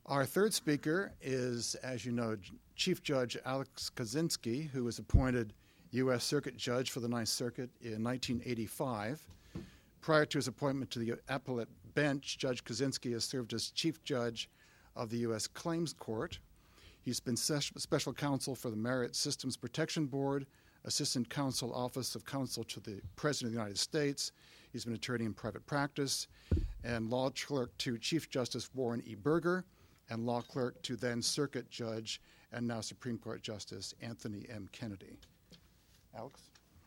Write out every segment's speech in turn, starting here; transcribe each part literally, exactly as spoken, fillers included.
Our third speaker is, as you know, Chief Judge Alex Kozinski, who was appointed U S Circuit Judge for the Ninth Circuit in nineteen eighty-five. Prior to his appointment to the appellate bench, Judge Kozinski has served as Chief Judge of the U S Claims Court. He's been Special Counsel for the Merit Systems Protection Board, Assistant Counsel, Office of Counsel to the President of the United States. He's been attorney in private practice and law clerk to Chief Justice Warren E. Burger and law clerk to then Circuit Judge and now Supreme Court Justice Anthony M. Kennedy. Alex?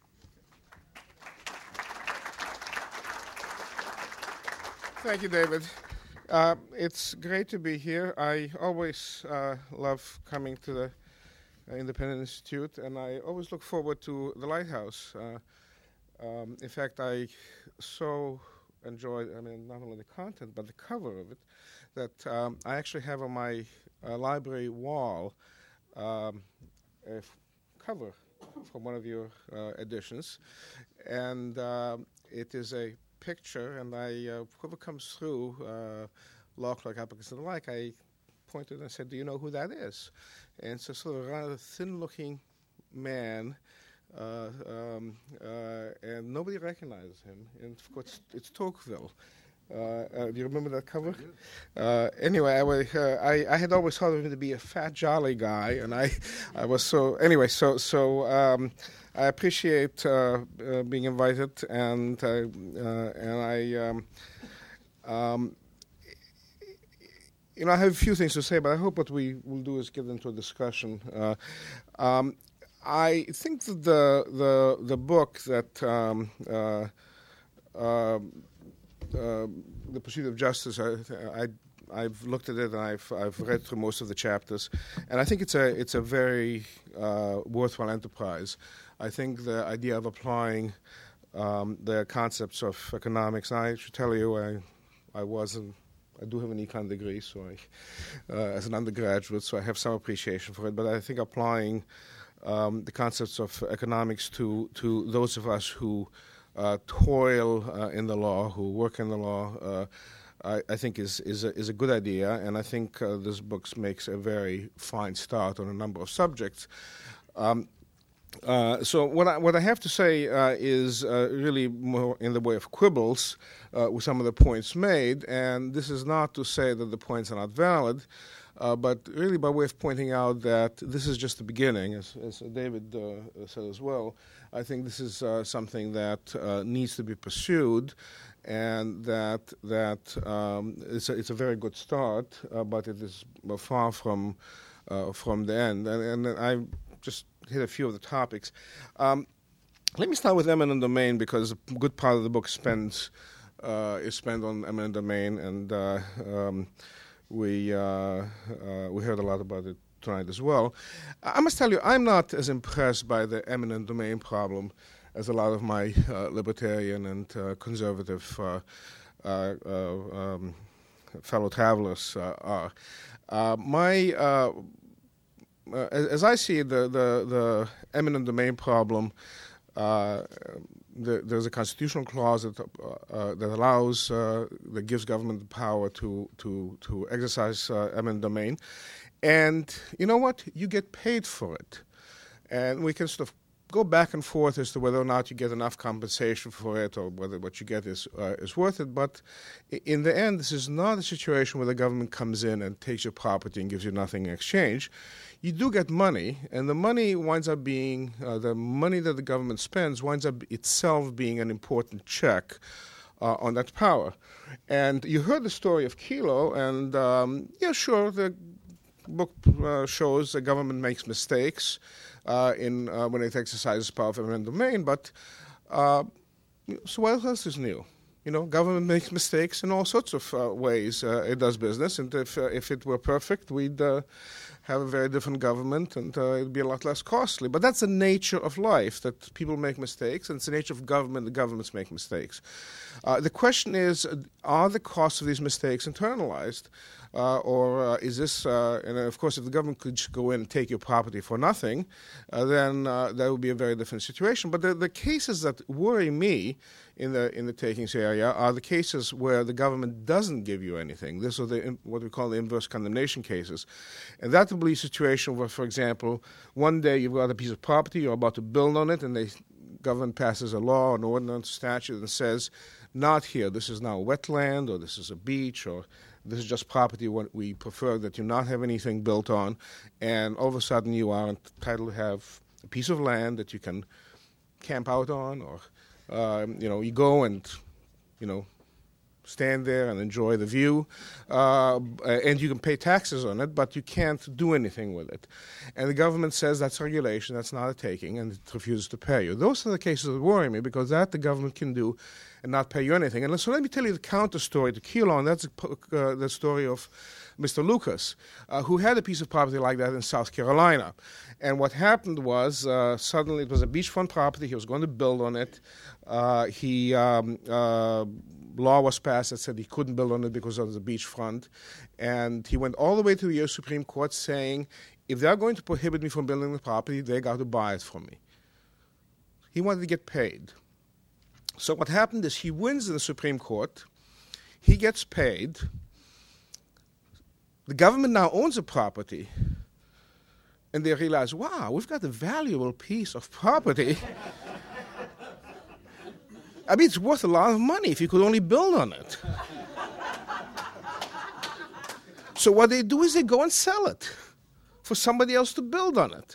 Thank you, David. Uh, it's great to be here. I always uh, love coming to the uh, Independent Institute, and I always look forward to the Lighthouse. Uh, um, in fact, I so enjoyed, I mean, not only the content, but the cover of it, that um, I actually have on my uh, library wall um, a f- cover from one of your uh, editions, and um, it is a picture, and I, uh, whoever comes through, uh, law clerk applicants and the like, I pointed and said, do you know who that is? And it's a sort of rather thin-looking man, uh, um, uh, and nobody recognizes him. And of course, it's Tocqueville. Uh, uh, do you remember that cover? Uh, anyway, I, was, uh, I, I had always thought of him to be a fat, jolly guy, and I, I was so anyway. So, so um, I appreciate uh, uh, being invited, and uh, uh, and I, um, um, you know, I have a few things to say, but I hope what we will do is get into a discussion. Uh, um, I think that the the the book that. Um, uh, uh, Uh, the Pursuit of Justice, I, I, I've looked at it and I've, I've read through most of the chapters, and I think it's a it's a very uh, worthwhile enterprise. I think the idea of applying um, the concepts of economics, and I should tell you, I I wasn't. I do have an econ degree, so I, uh, as an undergraduate, so I have some appreciation for it. But I think applying um, the concepts of economics to to those of us who Uh, toil uh, in the law, who work in the law, uh, I, I think is is a, is a good idea, and I think uh, this book makes a very fine start on a number of subjects. Um, uh, so what I what I have to say uh, is uh, really more in the way of quibbles uh, with some of the points made, and this is not to say that the points are not valid, uh, but really by way of pointing out that this is just the beginning, as, as David uh, said as well. I think this is uh, something that uh, needs to be pursued, and that that um, it's, a, it's a very good start, uh, but it is far from uh, from the end. And, and I just hit a few of the topics. Um, let me start with eminent domain, because a good part of the book spends uh, is spent on eminent domain, and uh, um, we uh, uh, we heard a lot about it tonight as well. I must tell you, I'm not as impressed by the eminent domain problem as a lot of my uh, libertarian and uh, conservative uh, uh, uh, um, fellow travelers uh, are. Uh, my, uh, uh, as, as I see it, the, the, the eminent domain problem, uh, the, there's a constitutional clause that, uh, that allows, uh, that gives government the power to, to, to exercise uh, eminent domain. And you know what? You get paid for it. And we can sort of go back and forth as to whether or not you get enough compensation for it, or whether what you get is uh, is worth it. But in the end, this is not a situation where the government comes in and takes your property and gives you nothing in exchange. You do get money, and the money winds up being, uh, the money that the government spends winds up itself being an important check uh, on that power. And you heard the story of Kelo, and um, yeah, sure, the book uh, shows the government makes mistakes uh, in uh, when it exercises power of eminent domain, but uh, so what else is new? You know, government makes mistakes in all sorts of uh, ways. Uh, it does business, and if uh, if it were perfect, we'd uh, have a very different government, and uh, it'd be a lot less costly. But that's the nature of life, that people make mistakes, and it's the nature of government that governments make mistakes. Uh, the question is, are the costs of these mistakes internalized? Uh, or uh, is this, uh, and of course, if the government could go in and take your property for nothing, uh, then uh, that would be a very different situation. But the, the cases that worry me in the in the takings area are the cases where the government doesn't give you anything. These are the what we call the inverse condemnation cases, and that will be a situation where, for example, one day you've got a piece of property, you're about to build on it, and the government passes a law, an ordinance, statute, and says, "Not here. This is now a wetland, or this is a beach, or this is just property what we prefer that you not have anything built on," and all of a sudden you are entitled to have a piece of land that you can camp out on, or uh, you know, you go and you know stand there and enjoy the view, uh, and you can pay taxes on it, but you can't do anything with it. And the government says that's regulation, that's not a taking, and it refuses to pay you. Those are the cases that worry me, because that the government can do and not pay you anything. And so let me tell you the counter story to Keelan. That's uh, the story of Mister Lucas, uh, who had a piece of property like that in South Carolina. And what happened was, uh, suddenly it was a beachfront property. He was going to build on it. Uh, he um, uh, law was passed that said he couldn't build on it because of the beachfront. And he went all the way to the U S Supreme Court saying, if they're going to prohibit me from building the property, they got to buy it from me. He wanted to get paid. So what happened is he wins in the Supreme Court. He gets paid. The government now owns the property. And they realize, wow, we've got a valuable piece of property. I mean, it's worth a lot of money if you could only build on it. So what they do is they go and sell it for somebody else to build on it.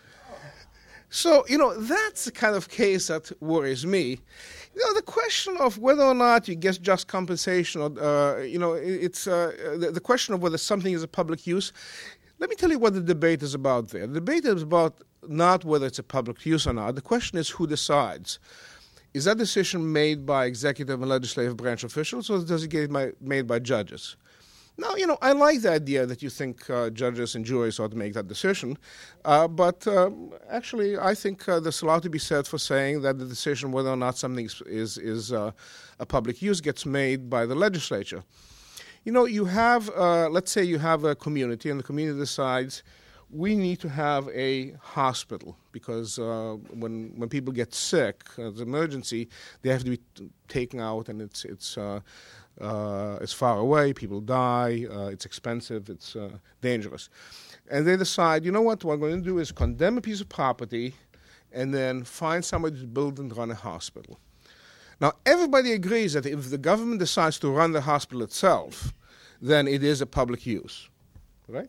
So, you know, that's the kind of case that worries me. You know, the question of whether or not you get just compensation, or, uh, you know, it's uh, the, the question of whether something is a public use. Let me tell you what the debate is about there. The debate is about not whether it's a public use or not. The question is who decides. Is that decision made by executive and legislative branch officials, or does it get made by judges? Now, you know, I like the idea that you think uh, judges and juries ought to make that decision, uh, but uh, actually I think uh, there's a lot to be said for saying that the decision whether or not something is, is, is uh, a public use gets made by the legislature. You know, you have, uh, let's say you have a community, and the community decides we need to have a hospital because uh, when when people get sick, uh, as an emergency, they have to be t- taken out, and it's it's uh, uh, it's far away. People die. Uh, it's expensive. It's uh, dangerous, and they decide, you know what? What we're going to do is condemn a piece of property, and then find somebody to build and run a hospital. Now, everybody agrees that if the government decides to run the hospital itself, then it is a public use, right?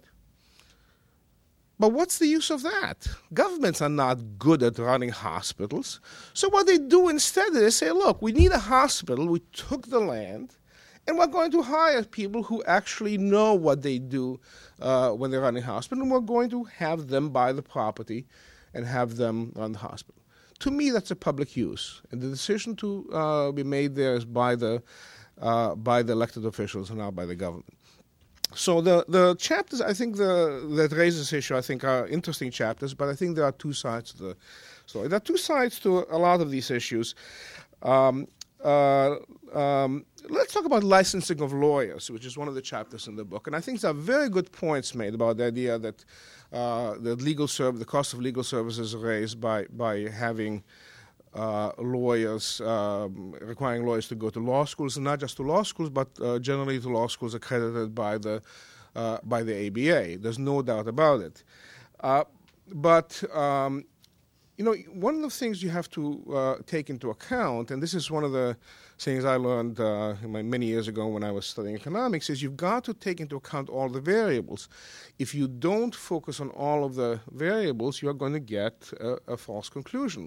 But what's the use of that? Governments are not good at running hospitals. So what they do instead is they say, look, we need a hospital. We took the land, and we're going to hire people who actually know what they do uh, when they run a hospital, and we're going to have them buy the property and have them run the hospital. To me, that's a public use, and the decision to uh, be made there is by the uh, by the elected officials and not by the government. So the the chapters I think the, that raise this issue I think are interesting chapters, but I think there are two sides to the story. There are two sides to a lot of these issues. Um, uh, um, let's talk about licensing of lawyers, which is one of the chapters in the book, and I think there are very good points made about the idea that uh, the legal serv- the cost of legal services is raised by by having Uh, lawyers, um, requiring lawyers to go to law schools, and not just to law schools, but uh, generally to law schools accredited by the uh, by the A B A. There's no doubt about it. Uh, but um, you know, one of the things you have to uh, take into account, and this is one of the things I learned uh, many years ago when I was studying economics, is you've got to take into account all the variables. If you don't focus on all of the variables, you're going to get a, a false conclusion.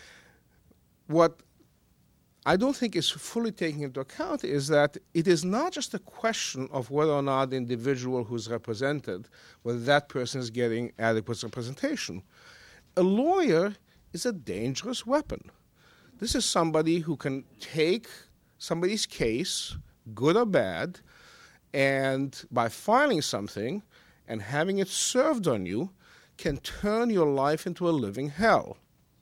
What I don't think is fully taken into account is that it is not just a question of whether or not the individual who's represented, whether that person is getting adequate representation. A lawyer is a dangerous weapon. This is somebody who can take somebody's case, good or bad, and by filing something and having it served on you, can turn your life into a living hell.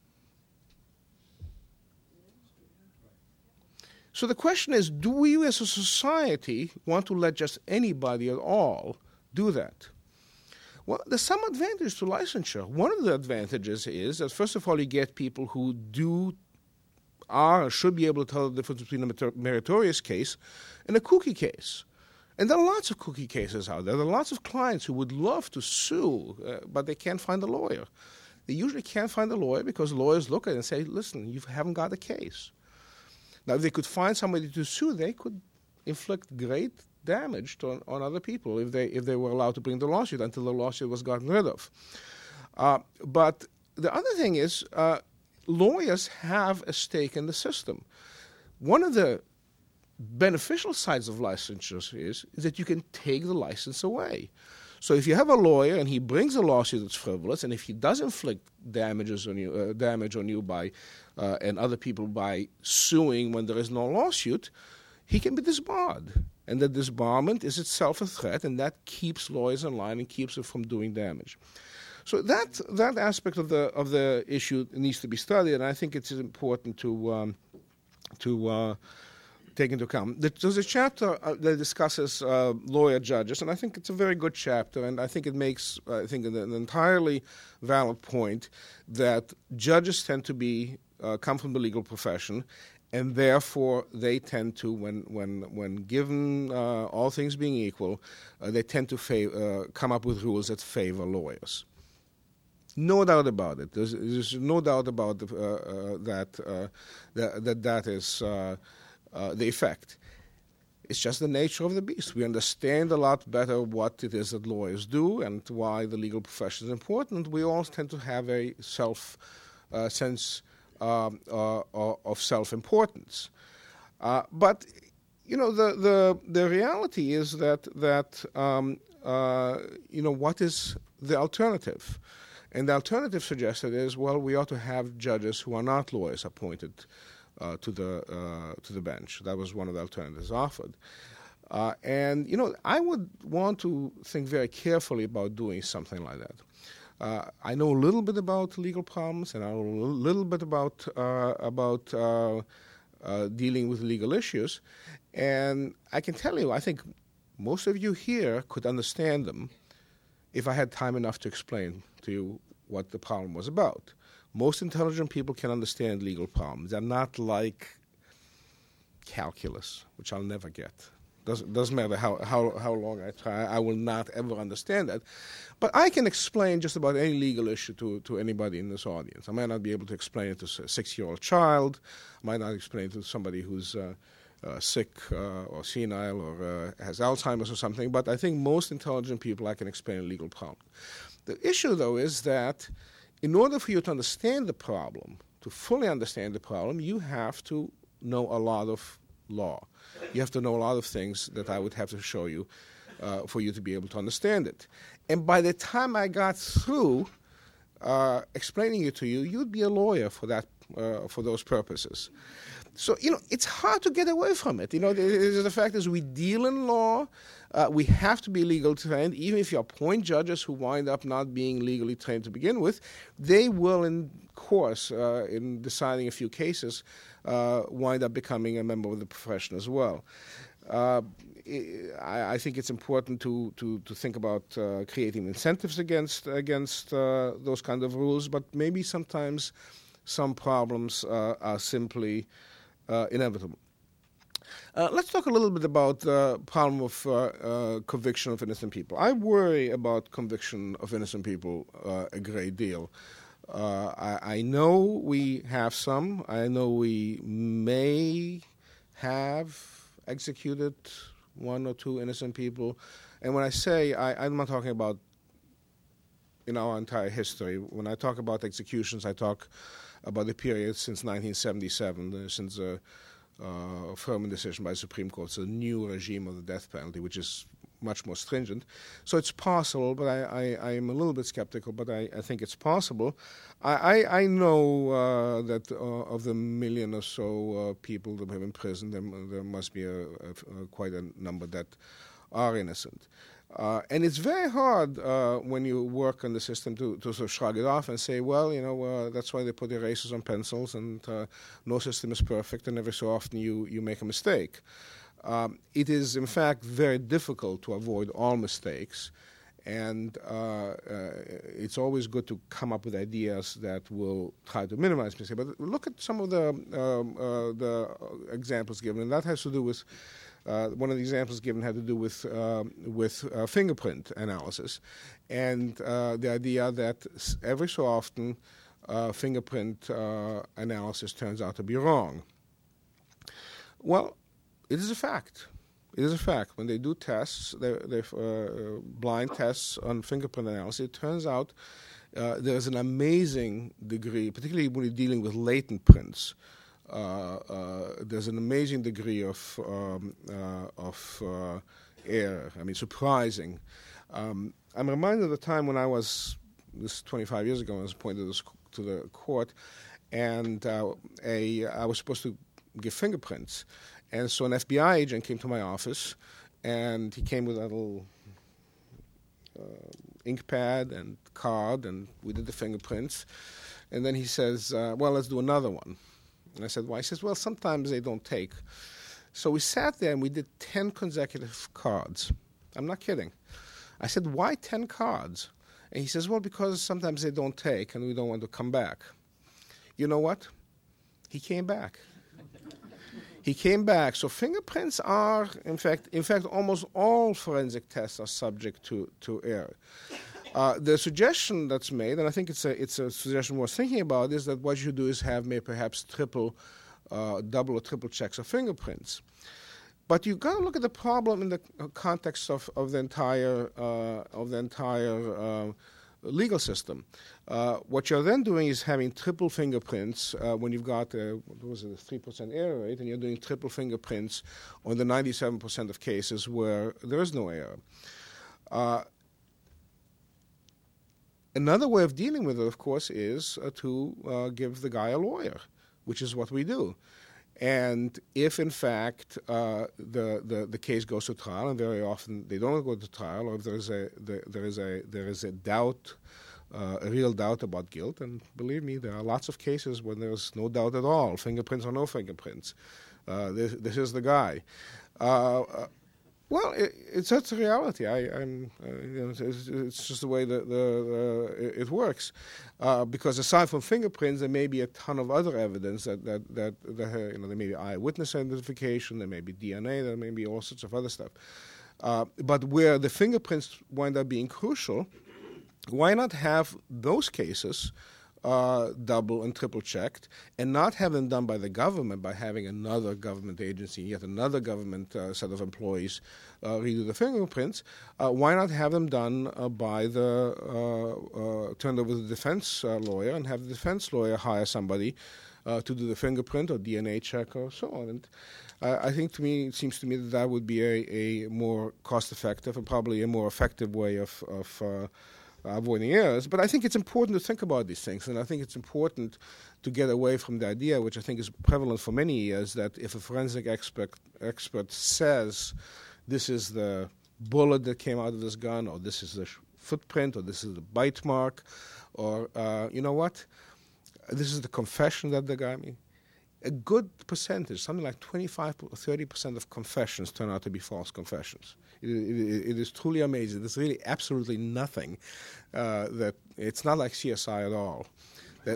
So the question is, do we as a society want to let just anybody at all do that? Well, there's some advantage to licensure. One of the advantages is that, first of all, you get people who do are and should be able to tell the difference between a mer- meritorious case and a cookie case. And there are lots of cookie cases out there. There are lots of clients who would love to sue, uh, but they can't find a lawyer. They usually can't find a lawyer because lawyers look at it and say, listen, you haven't got a case. Now, if they could find somebody to sue, they could inflict great damage to, on other people if they if they were allowed to bring the lawsuit until the lawsuit was gotten rid of. Uh, but the other thing is, uh, lawyers have a stake in the system. One of the beneficial sides of licensure is, is that you can take the license away. So if you have a lawyer and he brings a lawsuit that's frivolous, and if he does inflict damages on you, uh, damage on you by uh, and other people by suing when there is no lawsuit, he can be disbarred. And the disbarment is itself a threat, and that keeps lawyers in line and keeps them from doing damage. So that that aspect of the of the issue needs to be studied, and I think it's important to um, to uh, take into account. There's a chapter uh, that discusses uh, lawyer judges, and I think it's a very good chapter, and I think it makes uh, I think an, an entirely valid point that judges tend to be uh, come from the legal profession, and therefore they tend to, when when when given uh, all things being equal, uh, they tend to fav- uh, come up with rules that favor lawyers. No doubt about it. There's, there's no doubt about the, uh, uh, that, uh, that that that is uh, uh, the effect. It's just the nature of the beast. We understand a lot better what it is that lawyers do and why the legal profession is important. We all tend to have a self uh, sense um, uh, of self-importance. Uh, but you know, the the the reality is that that um, uh, you know, what is the alternative? And the alternative suggested is, well, we ought to have judges who are not lawyers appointed uh, to the uh, to the bench. That was one of the alternatives offered. Uh, and, you know, I would want to think very carefully about doing something like that. Uh, I know a little bit about legal problems, and I know a little bit about, uh, about uh, uh, dealing with legal issues. And I can tell you, I think most of you here could understand them if I had time enough to explain to you what the problem was about. Most intelligent people can understand legal problems. They're not like calculus, which I'll never get. Doesn't, doesn't matter how, how, how long I try, I will not ever understand that. But I can explain just about any legal issue to, to anybody in this audience. I might not be able to explain it to a six-year-old child. I might not explain it to somebody who's uh, Uh, sick uh, or senile or uh, has Alzheimer's or something, but I think most intelligent people I can explain a legal problem. The issue, though, is that in order for you to understand the problem, to fully understand the problem, you have to know a lot of law. You have to know a lot of things that I would have to show you uh, for you to be able to understand it. And by the time I got through uh, explaining it to you, you'd be a lawyer for that, uh, for those purposes. So, you know, it's hard to get away from it. You know, the, the fact is we deal in law. Uh, we have to be legally trained. Even if you appoint judges who wind up not being legally trained to begin with, they will, in course, uh, in deciding a few cases, uh, wind up becoming a member of the profession as well. Uh, I, I think it's important to, to, to think about uh, creating incentives against, against uh, those kind of rules, but maybe sometimes some problems uh, are simply Uh, inevitable. Uh, let's talk a little bit about the problem of uh, uh, conviction of innocent people. I worry about conviction of innocent people uh, a great deal. Uh, I, I know we have some. I know we may have executed one or two innocent people. And when I say, I, I'm not talking about in our entire history. When I talk about executions, I talk about the period since nineteen seventy-seven, uh, since a uh, affirmative decision by the Supreme Court. It's a new regime of the death penalty, which is much more stringent. So it's possible, but I, I, I am a little bit skeptical, but I, I think it's possible. I, I, I know uh, that uh, of the million or so uh, people that have in prison, there, there must be a, a, a quite a number that are innocent. Uh, and it's very hard uh, when you work on the system to, to sort of shrug it off and say, well, you know, uh, that's why they put erasers on pencils, and uh, no system is perfect, and every so often you, you make a mistake. Um, it is, in fact, very difficult to avoid all mistakes, And uh, uh, it's always good to come up with ideas that will try to minimize mistake. But look at some of the um, uh, the examples given, and that has to do with uh, one of the examples given had to do with um, with uh, fingerprint analysis, and uh, the idea that every so often uh, fingerprint uh, analysis turns out to be wrong. Well, it is a fact. It is a fact. When they do tests, they, they uh, blind tests on fingerprint analysis, it turns out uh, there's an amazing degree, particularly when you're dealing with latent prints, uh, uh, there's an amazing degree of um, uh, of uh, error. I mean, surprising. Um, I'm reminded of the time when I was, this twenty-five years ago, I was appointed to the court, and uh, a I was supposed to give fingerprints. And so an F B I agent came to my office, and he came with a little uh, ink pad and card, and we did the fingerprints. And then he says, uh, well, let's do another one. And I said, why? He says, well, sometimes they don't take. So we sat there, and we did ten consecutive cards. I'm not kidding. I said, why ten cards? And he says, well, because sometimes they don't take, and we don't want to come back. You know what? He came back. He came back. So fingerprints are, in fact, in fact, almost all forensic tests are subject to, to error. Uh, the suggestion that's made, and I think it's a it's a suggestion worth thinking about, is that what you do is have maybe perhaps triple, uh, double or triple checks of fingerprints. But you've got to look at the problem in the context of, of the entire uh, of the entire uh, legal system. Uh, what you're then doing is having triple fingerprints uh, when you've got a, what was it, a three percent error rate, and you're doing triple fingerprints on the ninety-seven percent of cases where there is no error. Uh, another way of dealing with it, of course, is uh, to uh, give the guy a lawyer, which is what we do. And if, in fact, uh, the, the the case goes to trial, and very often they don't go to trial, or if there is a there, there is a there is a doubt, uh, a real doubt about guilt, and believe me, there are lots of cases when there's no doubt at all, fingerprints or no fingerprints. Uh, this this is the guy. Uh, uh, well, it, it's that's a reality. I, I'm uh, you know, it's, it's just the way that the uh, it, it works. Uh, because aside from fingerprints, there may be a ton of other evidence that that that, that uh, you know, there may be eyewitness identification, there may be D N A, there may be all sorts of other stuff. Uh, but where the fingerprints wind up being crucial, why not have those cases uh, double and triple checked, and not have them done by the government by having another government agency, yet another government uh, set of employees uh, redo the fingerprints? Uh, why not have them done uh, by the uh, uh, turned over to the defense uh, lawyer, and have the defense lawyer hire somebody uh, to do the fingerprint or D N A check or so on? And uh, I think to me, it seems to me that that would be a, a more cost-effective and probably a more effective way of of uh, avoiding errors. But I think it's important to think about these things, and I think it's important to get away from the idea, which I think is prevalent for many years, that if a forensic expert expert says this is the bullet that came out of this gun, or this is the sh- footprint, or this is the bite mark, or uh, you know what, this is the confession that the guy made. A good percentage, something like twenty-five or thirty percent of confessions turn out to be false confessions. It, it, it is truly amazing. There's really absolutely nothing uh, that, it's not like C S I at all. That,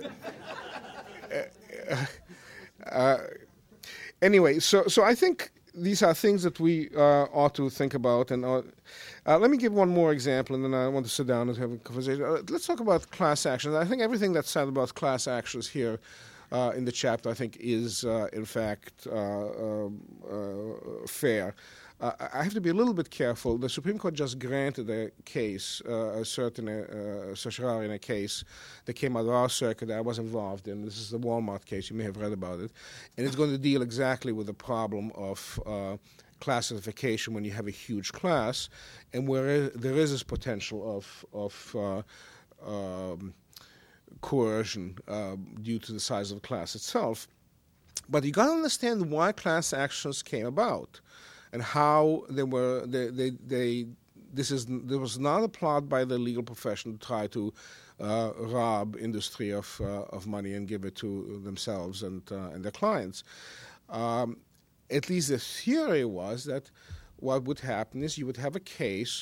uh, uh, anyway, so so I think these are things that we uh, ought to think about. And uh, uh, let me give one more example, and then I want to sit down and have a conversation. Uh, let's talk about class actions. I think everything that's said about class actions here Uh, in the chapter, I think, is, uh, in fact, uh, um, uh, fair. Uh, I have to be a little bit careful. The Supreme Court just granted a case, uh, a certain uh, certiorari in a case that came out of our circuit that I was involved in. This is the Walmart case. You may have read about it. And it's going to deal exactly with the problem of uh, classification when you have a huge class, and where there is this potential of, of uh, um, coercion uh, due to the size of the class itself. But you got to understand why class actions came about, and how they were. They, they, they this is there was not a plot by the legal profession to try to uh, rob industry of uh, of money and give it to themselves and uh, and their clients. Um, at least the theory was that what would happen is you would have a case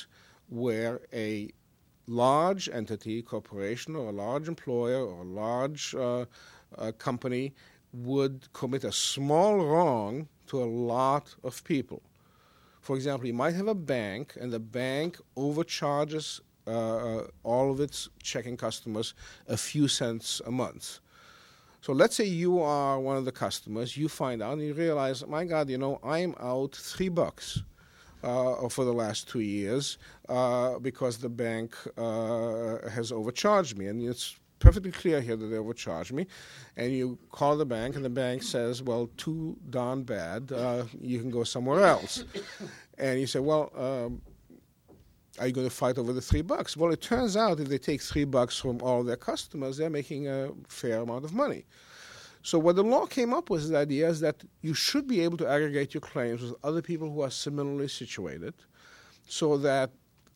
where a large entity, corporation, or a large employer, or a large uh, uh, company would commit a small wrong to a lot of people. For example, you might have a bank, and the bank overcharges uh, all of its checking customers a few cents a month. So let's say you are one of the customers, you find out and you realize, my God, you know, I'm out three bucks uh, for the last two years uh, because the bank uh, has overcharged me. And it's perfectly clear here that they overcharged me. And you call the bank, and the bank says, well, too darn bad, uh, you can go somewhere else. And you say, well, um, are you going to fight over the three bucks? Well, it turns out if they take three bucks from all their customers, they're making a fair amount of money. So what the law came up with, the idea is that you should be able to aggregate your claims with other people who are similarly situated, so that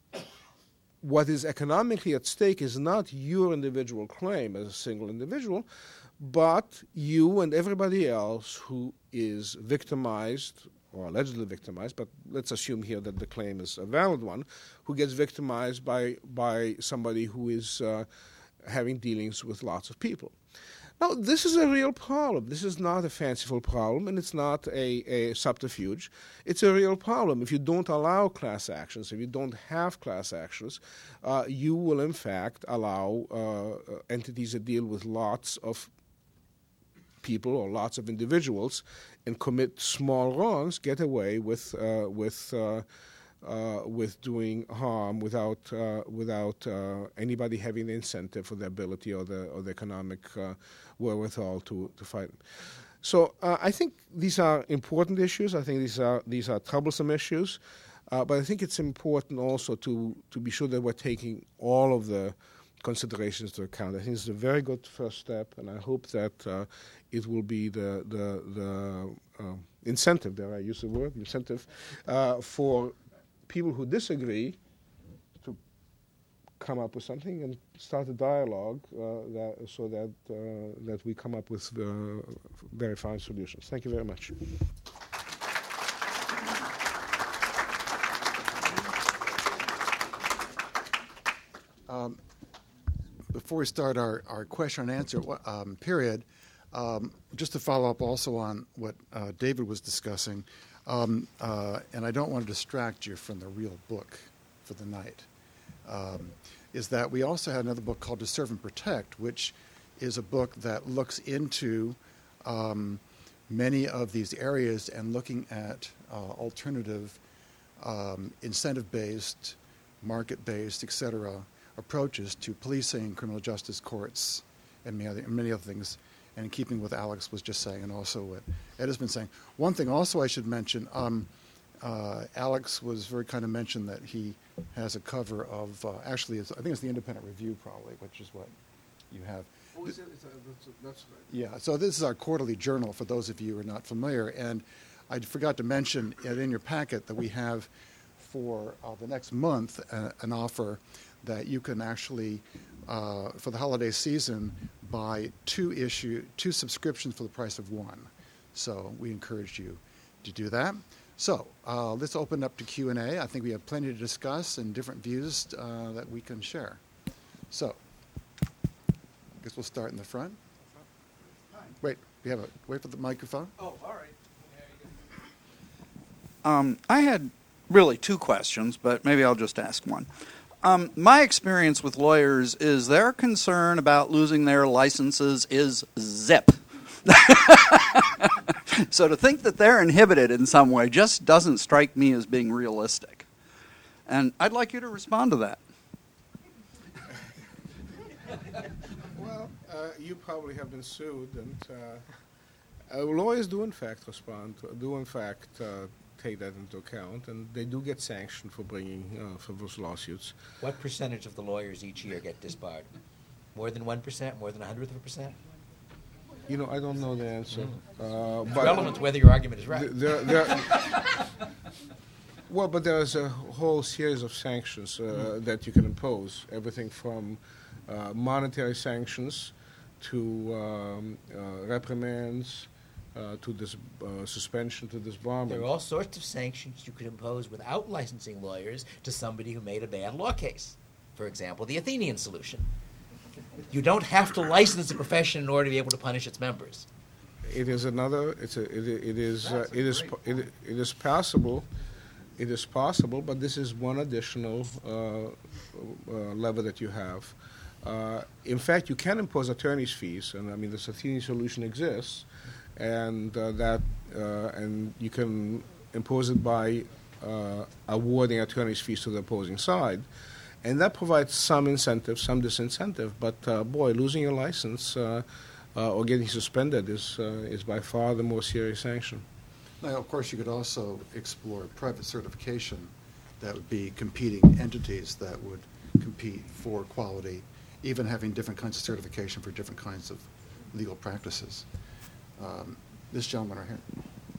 what is economically at stake is not your individual claim as a single individual, but you and everybody else who is victimized or allegedly victimized, but let's assume here that the claim is a valid one, who gets victimized by, by somebody who is uh, having dealings with lots of people. Now, this is a real problem. This is not a fanciful problem, and it's not a, a subterfuge. It's a real problem. If you don't allow class actions, if you don't have class actions, uh, you will, in fact, allow uh, entities that deal with lots of people or lots of individuals and commit small wrongs get away with uh, with uh, uh, with doing harm without uh, without uh, anybody having the incentive or the ability or the or the economic uh, wherewithal to to fight them. So uh, I think these are important issues. I think these are these are troublesome issues, uh, but I think it's important also to to be sure that we're taking all of the considerations to account. I think it's a very good first step, and I hope that uh, it will be the the, the uh, incentive, there I use the word, incentive, uh, for people who disagree to come up with something and start a dialogue uh, that, so that, uh, that we come up with uh, very fine solutions. Thank you very much. Um, Before we start our, our question and answer um, period, um, just to follow up also on what uh, David was discussing, um, uh, and I don't want to distract you from the real book for the night, um, is that we also had another book called To Serve and Protect, which is a book that looks into um, many of these areas and looking at uh, alternative um, incentive-based, market-based, et cetera, approaches to policing, criminal justice courts, and many other, many other things, and in keeping with Alex was just saying, and also what Ed has been saying. One thing also I should mention, um, uh, Alex was very kind of mentioned that he has a cover of, uh, actually, it's, I think it's the Independent Review probably, which is what you have. Oh, is it? It's a, that's, a, that's right. Yeah, so this is our quarterly journal for those of you who are not familiar, and I forgot to mention it in your packet that we have for uh, the next month uh, an offer that you can actually, uh, for the holiday season, buy two issue, two subscriptions for the price of one. So we encourage you to do that. So uh, let's open up to Q and A. I think we have plenty to discuss and different views uh, that we can share. So I guess we'll start in the front. Wait, we have a wait for the microphone. Oh, all right. Um, I had really two questions, but maybe I'll just ask one. Um, my experience with lawyers is their concern about losing their licenses is zip. So to think that they're inhibited in some way just doesn't strike me as being realistic. And I'd like you to respond to that. Well, uh, you probably have been sued, and uh, uh, lawyers do in fact respond, to, do in fact uh, take that into account, and they do get sanctioned for bringing uh, frivolous lawsuits. What percentage of the lawyers each year get disbarred? More than one percent? More than a hundredth of a percent? You know, I don't know the answer. Uh, It's but relevant to whether your argument is right. th- There, there, well, but there's a whole series of sanctions uh, mm. that you can impose. Everything from uh, monetary sanctions to um, uh, reprimands, uh, to this uh, suspension, to disbarment. There are all sorts of sanctions you could impose without licensing lawyers to somebody who made a bad law case. For example, the Athenian solution. You don't have to license a profession in order to be able to punish its members. It is another. It's a. It, it is. Uh, it is. It, it is possible. It is possible, but this is one additional uh, uh, lever that you have. Uh, in fact, you can impose attorney's fees, and I mean, this Athenian solution exists, and uh, that uh, and you can impose it by uh, awarding attorney's fees to the opposing side, and that provides some incentive, some disincentive. But uh, boy, losing your license uh, uh, or getting suspended is uh, is by far the more serious sanction. Now, of course, you could also explore private certification. That would be competing entities that would compete for quality, even having different kinds of certification for different kinds of legal practices. Um, this gentleman right here.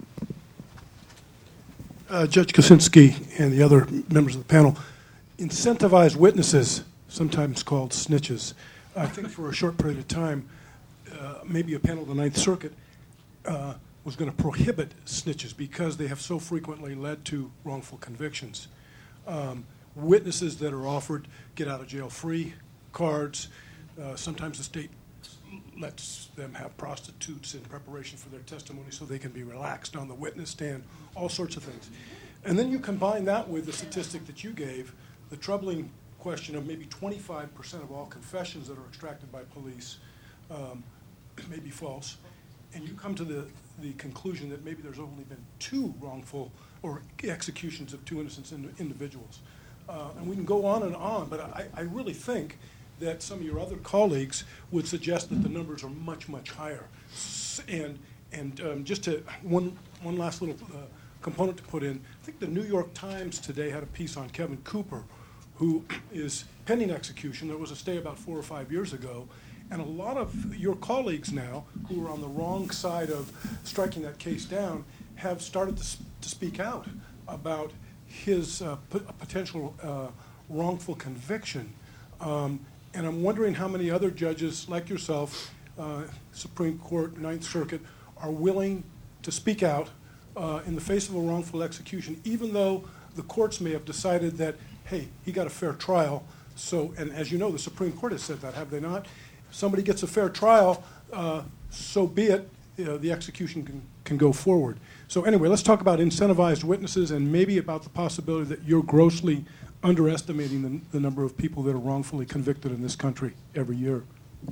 Uh, Judge Kosinski and the other members of the panel, incentivized witnesses, sometimes called snitches. I think for a short period of time, uh, maybe a panel of the Ninth Circuit uh, was going to prohibit snitches because they have so frequently led to wrongful convictions. Um, witnesses that are offered get out of jail free cards. Uh, sometimes the state lets them have prostitutes in preparation for their testimony so they can be relaxed on the witness stand, all sorts of things. And then you combine that with the statistic that you gave, the troubling question of maybe twenty-five percent of all confessions that are extracted by police um, may be false, and you come to the, the conclusion that maybe there's only been two wrongful or executions of two innocent in, individuals. Uh, and we can go on and on, but I, I really think that some of your other colleagues would suggest that the numbers are much, much higher. S- And and um, just to one one last little uh, component to put in, I think the New York Times today had a piece on Kevin Cooper, who is pending execution. There was a stay about four or five years ago, and a lot of your colleagues now, who are on the wrong side of striking that case down, have started to, sp- to speak out about his uh, p- potential uh, wrongful conviction. Um, and I'm wondering how many other judges like yourself, uh, Supreme Court, Ninth Circuit, are willing to speak out uh, in the face of a wrongful execution, even though the courts may have decided that, hey, he got a fair trial. So, and as you know, the Supreme Court has said that, have they not? If somebody gets a fair trial, uh, so be it, uh, the execution can, can go forward. So anyway, let's talk about incentivized witnesses and maybe about the possibility that you're grossly underestimating the, the number of people that are wrongfully convicted in this country every year.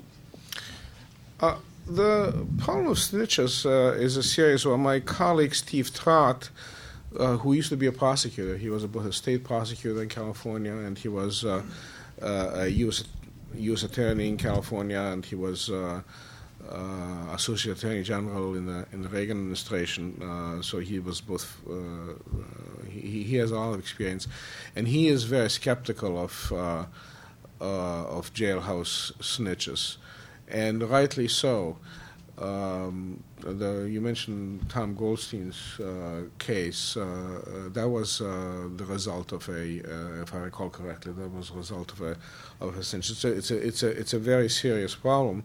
Uh, the problem of snitches uh, is a serious one. My colleague Steve Trott, uh, who used to be a prosecutor, he was both a state prosecutor in California and he was uh, uh, a U S U S attorney in California, and he was uh, uh, associate attorney general in the in the Reagan administration. Uh, so he was both. Uh, uh, he, he has a lot of experience, and he is very skeptical of uh, uh, of jailhouse snitches, and rightly so. Um, the, you mentioned Tom Goldstein's uh, case. Uh, uh, that was uh, the result of a, uh, if I recall correctly, that was the result of a of a cinch. It's a it's a it's a, it's a very serious problem.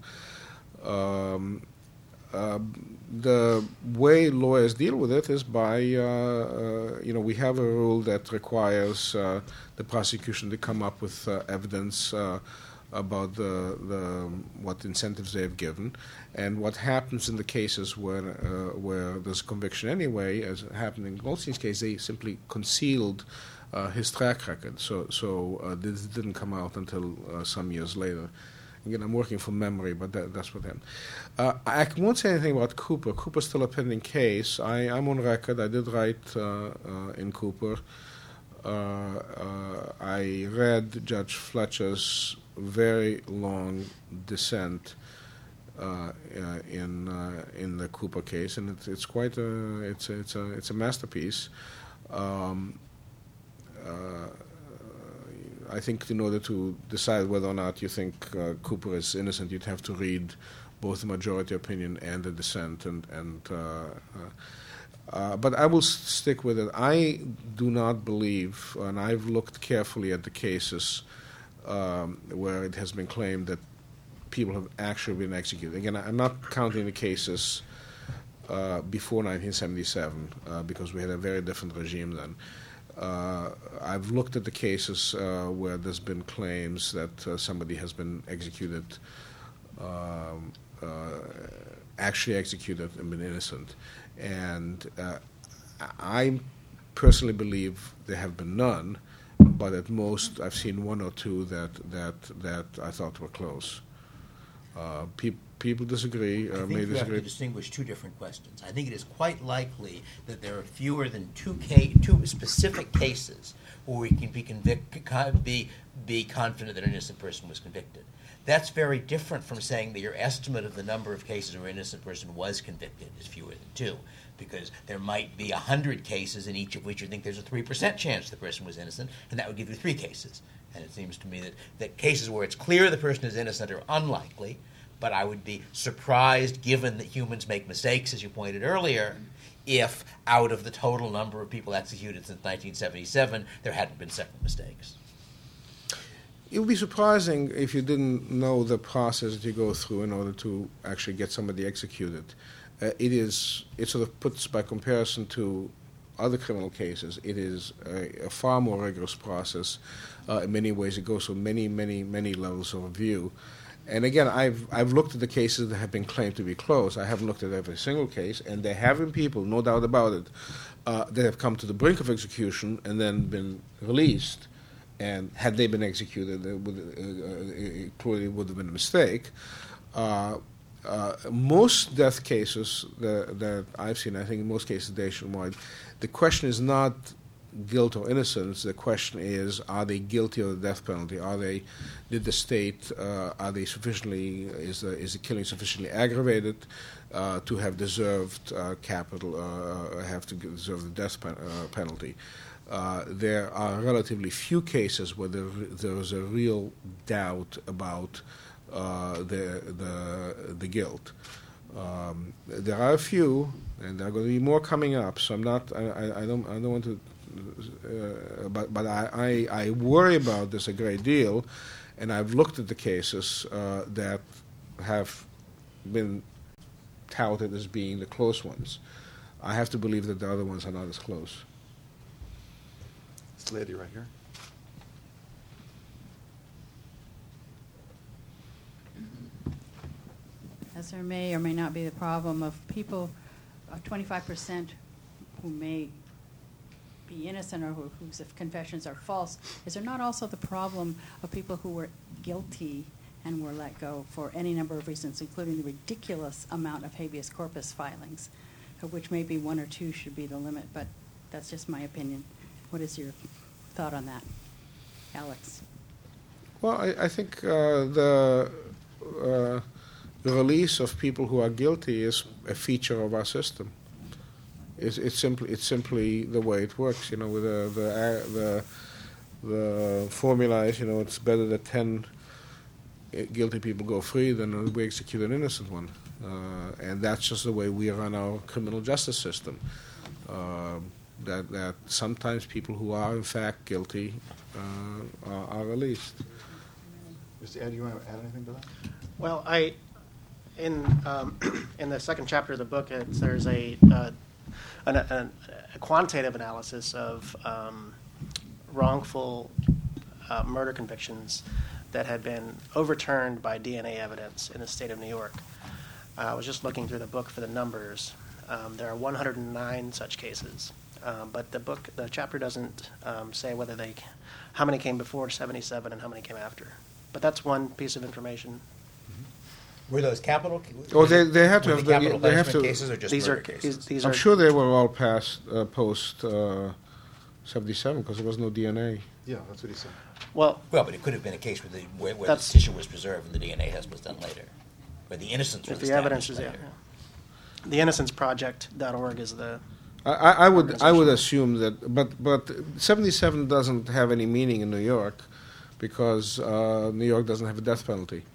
Um, uh, the way lawyers deal with it is by uh, uh, you know we have a rule that requires uh, the prosecution to come up with uh, evidence Uh, about the, the what incentives they have given, and what happens in the cases where uh, where there's conviction anyway, as happened in Goldstein's case, they simply concealed uh, his track record. So so uh, this didn't come out until uh, some years later. Again, I'm working from memory, but that, that's what happened. Uh, I won't say anything about Cooper. Cooper's still a pending case. I, I'm on record. I did write uh, uh, in Cooper. Uh, uh, I read Judge Fletcher's very long dissent uh, uh, in uh, in the Cooper case, and it's it's quite a it's a, it's a it's a masterpiece. Um, uh, I think in order to decide whether or not you think uh, Cooper is innocent, you'd have to read both the majority opinion and the dissent, and and. Uh, uh, Uh, but I will s- stick with it. I do not believe, and I've looked carefully at the cases um, where it has been claimed that people have actually been executed. Again, I'm not counting the cases uh, before nineteen seventy-seven uh, because we had a very different regime then. Uh, I've looked at the cases uh, where there's been claims that uh, somebody has been executed, um, uh, actually executed and been innocent. And uh, I personally believe there have been none, but at most I've seen one or two that, that, that I thought were close. Uh, pe- people disagree, I uh, think may you have disagree. to distinguish two different questions. I think it is quite likely that there are fewer than two ca- two specific cases where we can be convict- con- be be confident that an innocent person was convicted. That's very different from saying that your estimate of the number of cases where an innocent person was convicted is fewer than two, because there might be a hundred cases in each of which you think there's a three percent chance the person was innocent, and that would give you three cases. And it seems to me that, that cases where it's clear the person is innocent are unlikely, but I would be surprised, given that humans make mistakes, as you pointed earlier, if out of the total number of people executed since nineteen seventy-seven, there hadn't been several mistakes. It would be surprising if you didn't know the process that you go through in order to actually get somebody executed. Uh, it is, it sort of puts by comparison to other criminal cases, it is a, a far more rigorous process. Uh, in many ways, it goes through many, many, many levels of review. And again, I've I've looked at the cases that have been claimed to be closed. I haven't looked at every single case, and there have been people, no doubt about it, uh, that have come to the brink of execution and then been released. And had they been executed, it, would, uh, it clearly would have been a mistake. Uh, uh, most death cases that, that I've seen, I think in most cases nationwide, the question is not guilt or innocence. The question is, are they guilty of the death penalty? Are they? Did the state? Uh, are they sufficiently? Is the is the killing sufficiently aggravated uh, to have deserved uh, capital? Uh, have to deserve the death pen, uh, penalty? Uh, there are relatively few cases where there, there is a real doubt about uh, the the the guilt. Um, there are a few, and there are going to be more coming up. So I'm not. I, I, I don't. I don't want to. Uh, but but I, I, I worry about this a great deal, and I've looked at the cases uh, that have been touted as being the close ones. I have to believe that the other ones are not as close. This lady right here. As there may or may not be the problem of people, uh, twenty-five percent who may be innocent or who, whose confessions are false, is there not also the problem of people who were guilty and were let go for any number of reasons, including the ridiculous amount of habeas corpus filings, of which maybe one or two should be the limit, but that's just my opinion. What is your thought on that, Alex? Well, I, I think uh, the uh, the release of people who are guilty is a feature of our system. It's, it's simply it's simply the way it works. You know, with the the uh, the, the formula is, you know, it's better that ten guilty people go free than we execute an innocent one, uh, and that's just the way we run our criminal justice system. Uh, that that sometimes people who are in fact guilty uh, are, are released. Mister Ed, you want to add anything to that? Well, I in um, in the second chapter of the book, it's, there's a, uh, an, an, a quantitative analysis of um, wrongful uh, murder convictions that had been overturned by D N A evidence in the state of New York. Uh, I was just looking through the book for the numbers. Um, there are one hundred nine such cases, um, but the book, the chapter doesn't um, say whether they, how many came before seventy-seven and how many came after. But that's one piece of information. Were those capital? Oh, they they have to were have the the, capital they have punishment to. cases or just These murder are cases? these, these I'm are sure they were all passed uh, post uh, seventy-seven because there was no D N A. Yeah, that's what he said. well. Well, but it could have been a case where the where, where the That's- tissue was preserved and the D N A test was done later, where the innocence was If the evidence is established there. later. Yeah. The innocence project dot org is the I, I I would I would Organization. assume that, but but seventy-seven doesn't have any meaning in New York because uh, New York doesn't have a death penalty.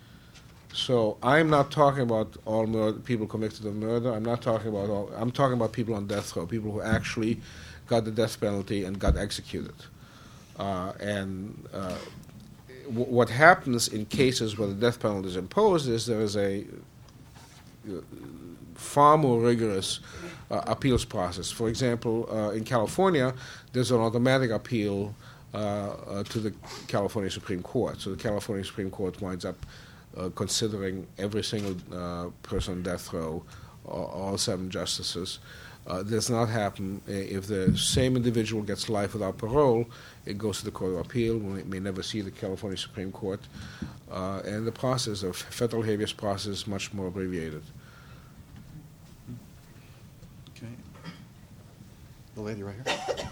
So I'm not talking about all murder, people convicted of murder. I'm not talking about all. I'm talking about people on death row, people who actually got the death penalty and got executed. Uh, and uh, w- what happens in cases where the death penalty is imposed is there is a far more rigorous uh, appeals process. For example, uh, in California, there's an automatic appeal uh, uh, to the California Supreme Court. So the California Supreme Court winds up uh, considering every single uh, person on death row, all, all seven justices. Uh, does not happen if the same individual gets life without parole. It goes to the Court of Appeal. We may never see the California Supreme Court. Uh, and the process of federal habeas process is much more abbreviated. Okay. The lady right here.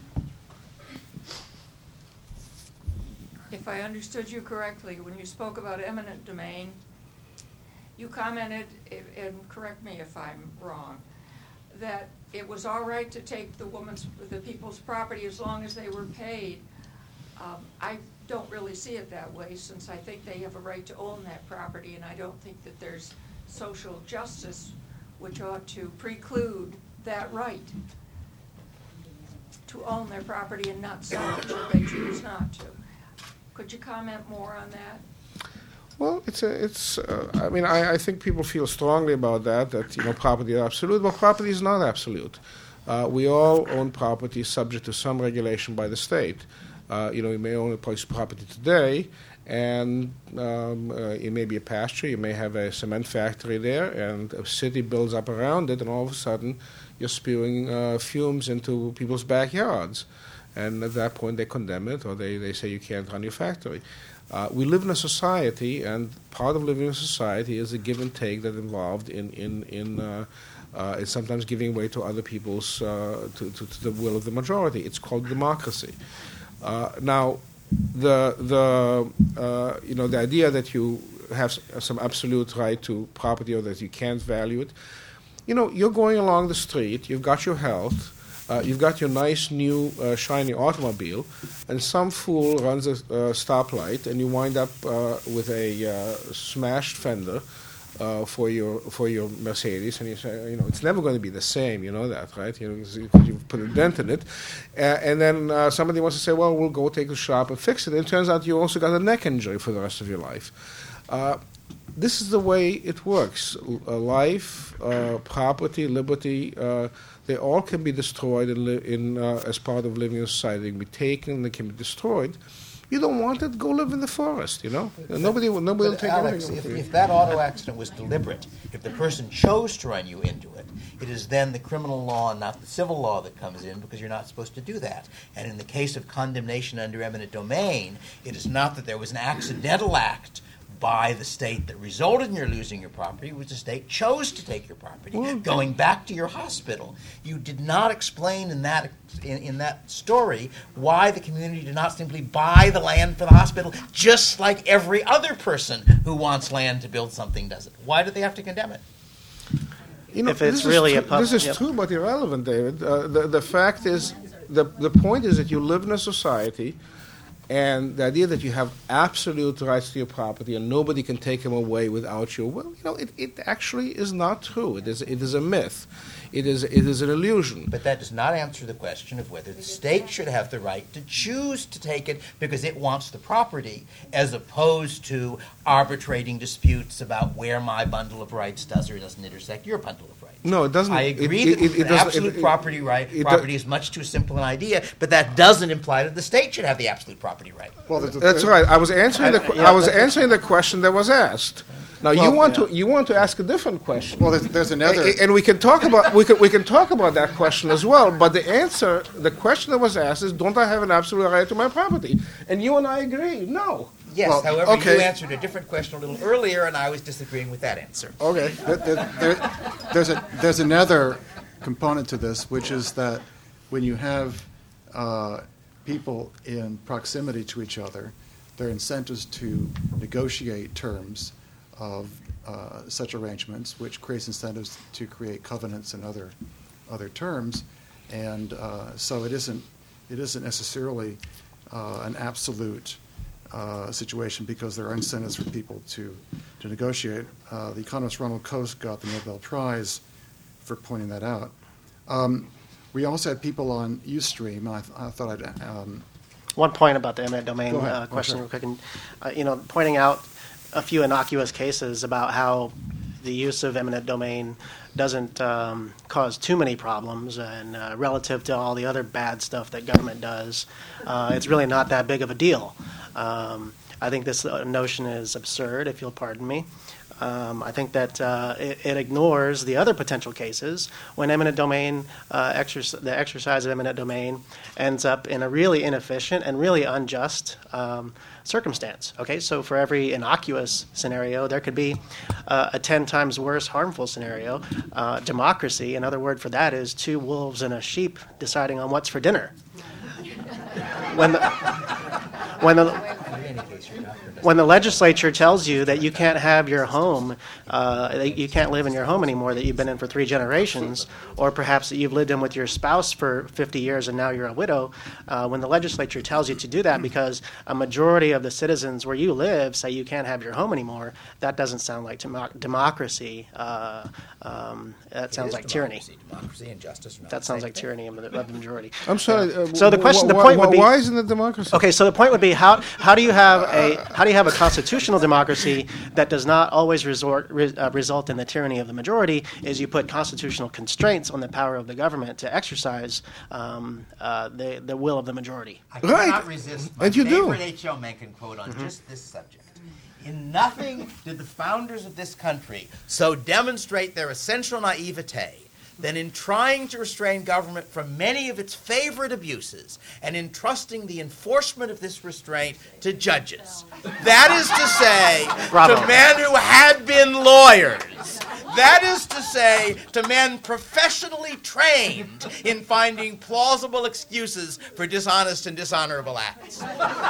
If I understood you correctly, when you spoke about eminent domain, you commented, and correct me if I'm wrong, that it was all right to take the woman's, the people's property as long as they were paid. Um, I don't really see it that way, since I think they have a right to own that property, and I don't think that there's social justice which ought to preclude that right to own their property and not sell it should they choose not to. Could you comment more on that? Well, it's a, it's. Uh, I mean, I, I think people feel strongly about that. That you know, property is absolute, but property is not absolute. Uh, we all own property subject to some regulation by the state. Uh, you know, you may own a piece of property today, and um, uh, it may be a pasture. You may have a cement factory there, and a city builds up around it, and all of a sudden, you're spewing uh, fumes into people's backyards, and at that point, they condemn it, or they, they say you can't run your factory. Uh, we live in a society, and part of living in a society is a give and take that involved in in in, uh, uh, in sometimes giving way to other people's uh, to, to, to the will of the majority. It's called democracy. Uh, now, the the uh, you know the idea that you have some absolute right to property or that you can't value it. You know, you're going along the street. You've got your health. Uh, you've got your nice new uh, shiny automobile, and some fool runs a uh, stoplight, and you wind up uh, with a uh, smashed fender uh, for your for your Mercedes, and you say, you know, it's never going to be the same. You know that, right? You know, you put a dent in it, uh, and then uh, somebody wants to say, well, we'll go take the shop and fix it. And it turns out you also got a neck injury for the rest of your life. Uh, this is the way it works. L- uh, life, uh, property, liberty. Uh, They all can be destroyed in, li- in uh, as part of living in society. They can be taken, they can be destroyed. You don't want it, go live in the forest, you know? And nobody will, nobody will But take Alex, anything if, from you. if that auto accident was deliberate, if the person chose to run you into it, it is then the criminal law and not the civil law that comes in, because you're not supposed to do that. And in the case of condemnation under eminent domain, it is not that there was an accidental act by the state that resulted in your losing your property. It was the state chose to take your property. Well, Going back to your hospital, you did not explain in that in, in that story why the community did not simply buy the land for the hospital, just like every other person who wants land to build something does it. Why do they have to condemn it? You know, If it's this really is a tru- pub- This is yep. true but irrelevant, David. Uh, the, the fact is, the, the point is that you live in a society, and the idea that you have absolute rights to your property and nobody can take them away without you, well, you know, it, it actually is not true. It is it is a myth. It is it is an illusion. But that does not answer the question of whether the state should have the right to choose to take it because it wants the property, as opposed to arbitrating disputes about where my bundle of rights does or doesn't intersect your bundle of rights. No, it doesn't. I it- agree it- that it- it an doesn't- absolute it- property right it do- property is much too simple an idea, but that doesn't imply that the state should have the absolute property right. Well, there's a- That's right. I was answering the I- que- yeah, I was that- answering the question that was asked. Now you Well, want yeah. to you want to ask a different question. Well, there's, there's another. A- and we can talk about we can we can talk about that question as well. But the answer, the question that was asked is, don't I have an absolute right to my property? And you and I agree, no. Yes, Well, however, okay. you answered a different question a little earlier, and I was disagreeing with that answer. Okay. There, there, there- there's a there's another component to this, which is that when you have uh, people in proximity to each other, there are incentives to negotiate terms of uh, such arrangements, which creates incentives to create covenants and other other terms, and uh, so it isn't it isn't necessarily uh, an absolute uh, situation, because there are incentives for people to to negotiate. Uh, the economist Ronald Coase got the Nobel Prize for pointing that out. Um, we also had people on Ustream. I, th- I thought I'd um, One point about the eminent domain Go ahead. uh, Oh, question, sure. real quick, and, uh, you know, pointing out a few innocuous cases about how the use of eminent domain doesn't um, cause too many problems, and uh, relative to all the other bad stuff that government does, uh, it's really not that big of a deal. Um, I think this notion is absurd, if you'll pardon me. Um, I think that uh, it, it ignores the other potential cases when eminent domain, uh, exerc- the exercise of eminent domain ends up in a really inefficient and really unjust um, circumstance. Okay, so for every innocuous scenario, there could be uh, a ten times worse harmful scenario. Uh, democracy, another word for that is two wolves and a sheep deciding on what's for dinner. When the, when the When the legislature tells you that you can't have your home, uh, that you can't live in your home anymore that you've been in for three generations, or perhaps that you've lived in with your spouse for fifty years and now you're a widow, uh, when the legislature tells you to do that because a majority of the citizens where you live say you can't have your home anymore, that doesn't sound like demo- democracy. Uh, um, that sounds like tyranny. Democracy and justice are not That the sounds same like thing. tyranny of the, of the majority. I'm sorry. Uh, So the wh- question, wh- the point wh- would be, why isn't it democracy? okay, so the point would be how how do you have a how do you have a constitutional democracy that does not always resort re, uh, result in the tyranny of the majority? Is you put constitutional constraints on the power of the government to exercise um, uh, the the will of the majority. I Right. cannot resist my And you do. favorite H L Mencken quote on just this subject. In nothing did the founders of this country so demonstrate their essential naivete than in trying to restrain government from many of its favorite abuses and entrusting the enforcement of this restraint to judges. That is to say, Bravo. to men who had been lawyers. That is to say, to men professionally trained in finding plausible excuses for dishonest and dishonorable acts.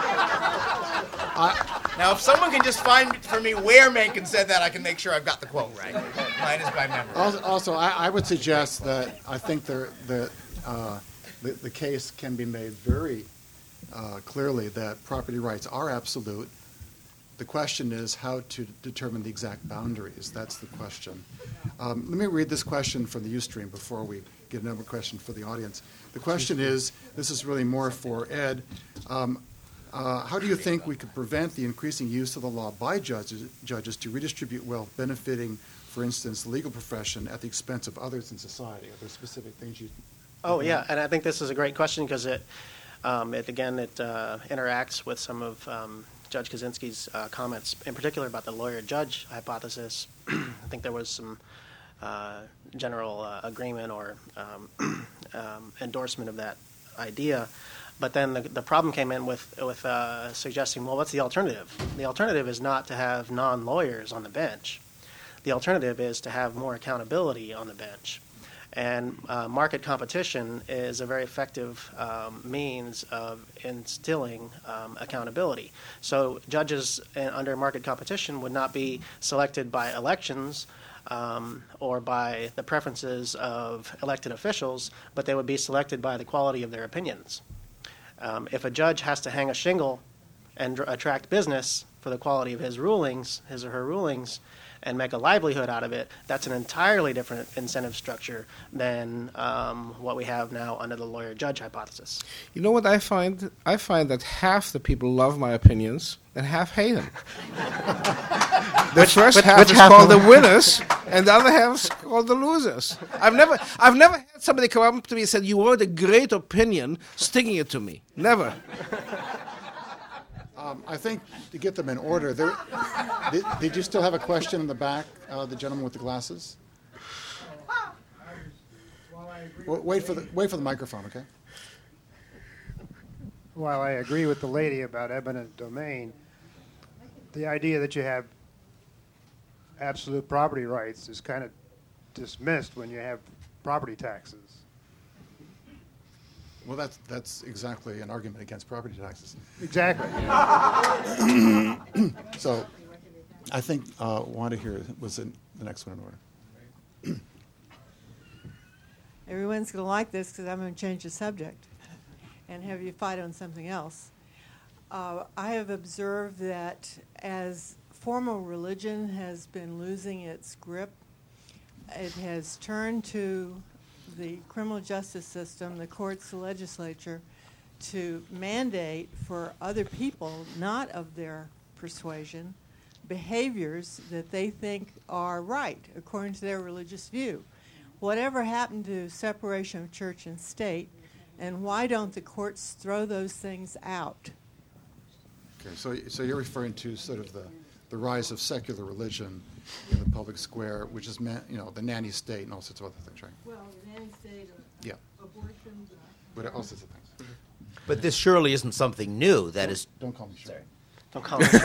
Now, if someone can just find for me where Mencken said that, I can make sure I've got the quote right. Mine is by memory. Also, also I, I would suggest that I think the, the, uh, the, the case can be made very uh, clearly that property rights are absolute. The question is how to determine the exact boundaries. That's the question. Um, let me read this question from the Ustream before we get another question for the audience. The question is, this is really more for Ed, um, uh, how do you think we could prevent the increasing use of the law by judges, judges to redistribute wealth benefiting, for instance, the legal profession at the expense of others in society? Are there specific things you... Oh, yeah, and I think this is a great question because it, um, it again, it uh, interacts with some of um, Judge Kaczynski's uh, comments, in particular about the lawyer-judge hypothesis. I think there was some uh, general uh, agreement or um, um, endorsement of that idea. But then the, the problem came in with, with uh, suggesting, well, what's the alternative? The alternative is not to have non-lawyers on the bench. The alternative is to have more accountability on the bench. And uh, market competition is a very effective um, means of instilling um, accountability. So judges in, under market competition would not be selected by elections um, or by the preferences of elected officials, but they would be selected by the quality of their opinions. Um, if a judge has to hang a shingle and dr- attract business for the quality of his rulings, his or her rulings, and make a livelihood out of it, that's an entirely different incentive structure than um, what we have now under the lawyer-judge hypothesis. You know what I find? I find that half the people love my opinions and half hate them. The first which- half which is half? called the winners, and the other half is called the losers. I've never, I've never had somebody come up to me and said, "You wrote a great opinion," sticking it to me. Never. Um, I think to get them in order, there, did, did you still have a question in the back, uh, the gentleman with the glasses? W- Wait for the wait for the microphone, okay? While I agree with the lady about eminent domain, the idea that you have absolute property rights is kind of dismissed when you have property taxes. Well, that's that's exactly an argument against property taxes. Exactly. So, I think uh, Wanda here was in the next one in order. Everyone's going to like this because I'm going to change the subject and have you fight on something else. Uh, I have observed that as formal religion has been losing its grip, it has turned to the criminal justice system, the courts, the legislature, to mandate for other people, not of their persuasion, behaviors that they think are right according to their religious view. Whatever happened to separation of church and state, and why don't the courts throw those things out? Okay, so so you're referring to sort of the, the rise of secular religion in the public square, which is meant, you know, the nanny state and all sorts of other things, right? Well, the nanny state, Yeah. abortions. But all sorts of things. But this surely isn't something new. That is, Don't call me sure. sorry. Don't call it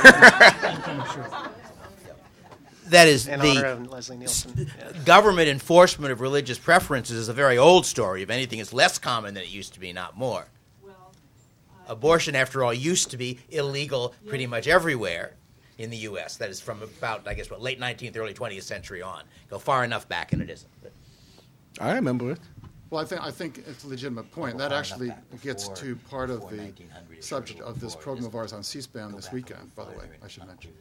That is in the honor of Leslie Nielsen. Yeah. government enforcement of religious preferences is a very old story. If anything, it's less common than it used to be, not more. Well, Abortion, after all, used to be illegal pretty much everywhere in the U S That is from about, I guess, what, late nineteenth, early twentieth century on. Go far enough back and it isn't. But I remember it. Well, I think I think it's a legitimate point. That actually gets to part of the subject of this program of ours on C-SPAN this weekend, by the way, I should mention.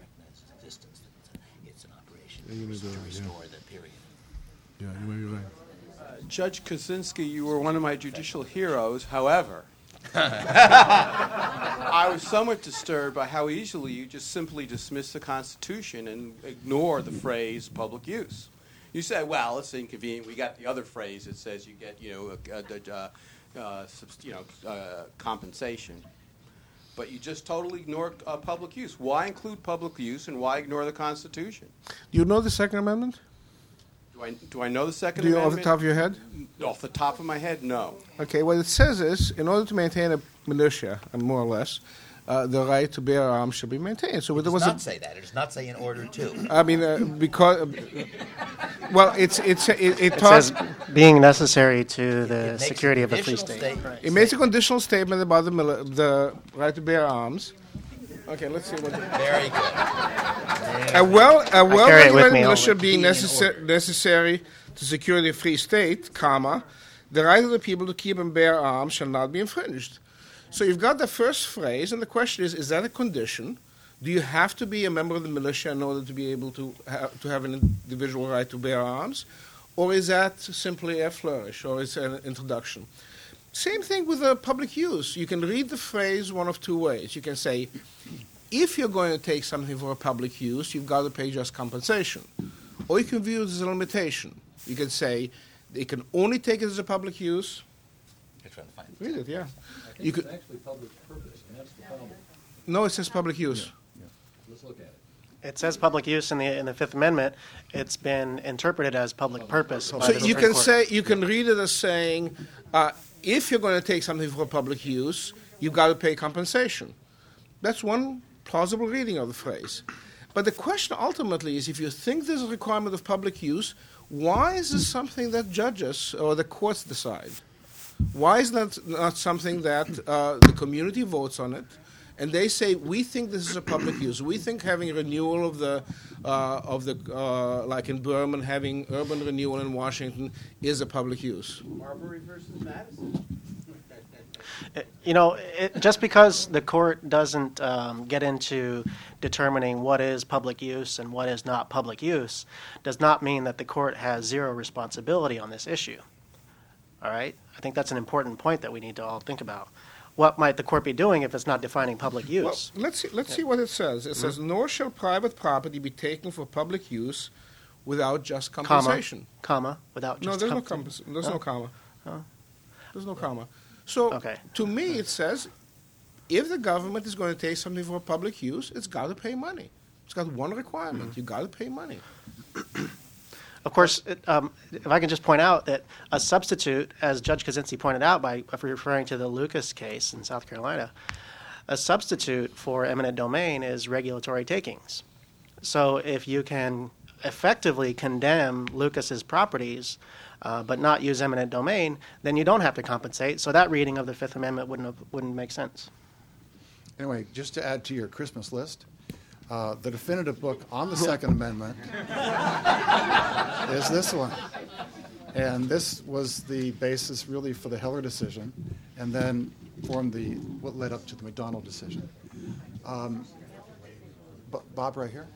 It's an operation to restore the period. Yeah, you may be right. Uh, Judge Kaczynski, you were one of my judicial heroes. However, I was somewhat disturbed by how easily you just simply dismiss the Constitution and ignore the phrase public use. You said, well, it's inconvenient. We got the other phrase that says you get, you know, a, a, a, uh, you know, uh, compensation. But you just totally ignore uh, public use. Why include public use and why ignore the Constitution? Do you know the Second Amendment? Do I, do I know the Second Do you Amendment? off the top of your head? Off the top of my head, no. Okay, what it says is, in order to maintain a militia, and more or less, uh, the right to bear arms should be maintained. So It there does was not a, say that. It does not say in order to. I mean, uh, because, uh, well, it's it's it, it, It talks. says being necessary to the makes security a of a free conditional state. statement. It makes a conditional statement about the mili- the right to bear arms. Okay, let's see what. Very good. A well, a well carry it with regulated me, I'll militia let- being Being in necessa- necessary to secure the free state, comma, the right of the people to keep and bear arms shall not be infringed. So you've got the first phrase, and the question is: is that a condition? Do you have to be a member of the militia in order to be able to ha- to have an individual right to bear arms, or is that simply a flourish, or is it an introduction? Same thing with the public use. You can read the phrase one of two ways. You can say, if you're going to take something for a public use, you've got to pay just compensation. Or you can view it as a limitation. You can say, they can only take it as a public use. You're trying to find it. Read it, yeah. I think You it's could, actually public purpose, and that's the problem. no, it says public use. Let's look at it. It says public use in the in the Fifth Amendment. It's been interpreted as public purpose. by So the you Supreme can Court. say, you can read it as saying, uh, if you're going to take something for public use, you've got to pay compensation. That's one plausible reading of the phrase. But the question ultimately is, if you think there's a requirement of public use, why is this something that judges or the courts decide? Why is that not something that uh, the community votes on it, and they say, we think this is a public use. We think having renewal of the, uh, of the uh, like in Berman, having urban renewal in Washington is a public use. Marbury versus Madison. You know, it, just because the court doesn't um, get into determining what is public use and what is not public use does not mean that the court has zero responsibility on this issue. All right? I think that's an important point that we need to all think about. What might the court be doing if it's not defining public use? Well, let's see, let's see what it says. It says, nor shall private property be taken for public use without just compensation. Comma, without No, just there's no compensation. compens- There's no Oh. comma. Oh. There's no comma. So, Okay. to me, it says, if the government is going to take something for public use, it's got to pay money. It's got one requirement: you got to pay money. Of course, it, um, if I can just point out that a substitute, as Judge Kaczynski pointed out by referring to the Lucas case in South Carolina, a substitute for eminent domain is regulatory takings. So if you can effectively condemn Lucas's properties uh, but not use eminent domain, then you don't have to compensate. So that reading of the Fifth Amendment wouldn't have, wouldn't make sense. Anyway, just to add to your Christmas list, uh, the definitive book on the Second Amendment is this one. And this was the basis really for the Heller decision, and then formed the what led up to the McDonald decision. Um, B- Bob, right here.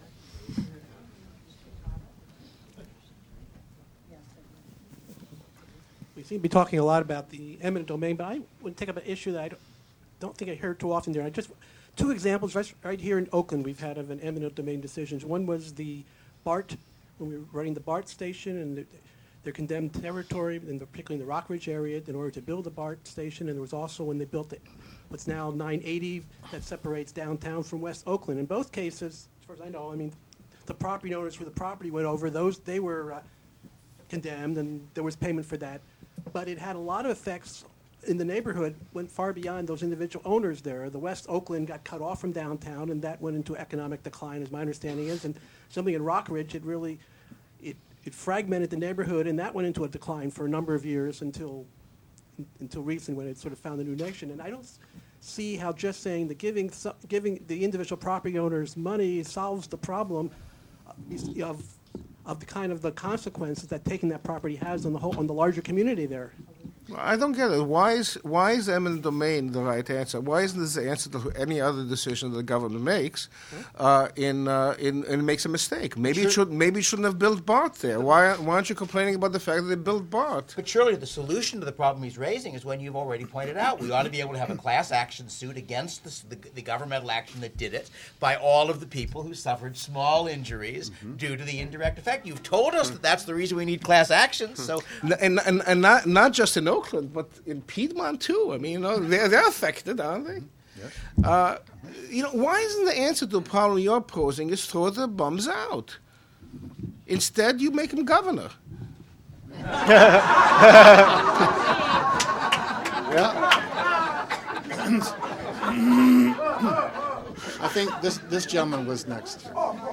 We seem to be talking a lot about the eminent domain, but I would take up an issue that I don't, don't think I hear too often there. I just two examples right, right here in Oakland we've had of an eminent domain decisions. One was the BART, when we were running the BART station, and the, their condemned territory, and particularly in the Rockridge area, in order to build the BART station. And there was also when they built the, what's now nine eighty that separates downtown from West Oakland. In both cases, as far as I know, I mean, the property owners where the property went over, those they were uh, condemned, and there was payment for that. But it had a lot of effects in the neighborhood, went far beyond those individual owners there. The West Oakland got cut off from downtown, and that went into economic decline, as my understanding is. And something in Rockridge, it really, it, it fragmented the neighborhood, and that went into a decline for a number of years until, until recently when it sort of found a new nation. And I don't see how just saying that giving, giving the individual property owners money solves the problem of, of the kind of the consequences that taking that property has on the whole, on the larger community there. I don't get it. Why is why is eminent domain the right answer? Why isn't this the answer to any other decision that the government makes? Uh, in, uh, in in it makes a mistake. Maybe Sure. it should maybe it shouldn't have built BART there. Why why aren't you complaining about the fact that they built BART? But surely the solution to the problem he's raising is one you've already pointed out. We ought to be able to have a class action suit against the, the, the governmental action that did it by all of the people who suffered small injuries mm-hmm. due to the indirect effect. You've told us that that's the reason we need class actions. So, and and, and not not just in Oakland, but in Piedmont too. I mean, you know, they're they're affected, aren't they? Yes. Uh, you know, why isn't the answer to the problem you're posing is throw the bums out? Instead, you make him governor. I think this this gentleman was next.